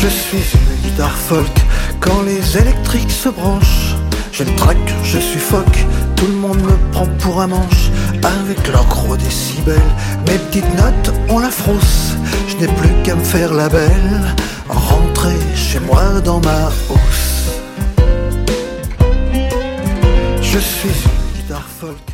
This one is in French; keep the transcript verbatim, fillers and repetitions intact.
Je suis une guitare folk. Quand les électriques se branchent, je ne traque, je suffoque. Tout le monde me prend pour un manche. Avec leurs gros décibels, mes petites notes ont la frousse. Je n'ai plus qu'à me faire la belle, rentrer chez moi dans ma housse. Je suis une guitare folk.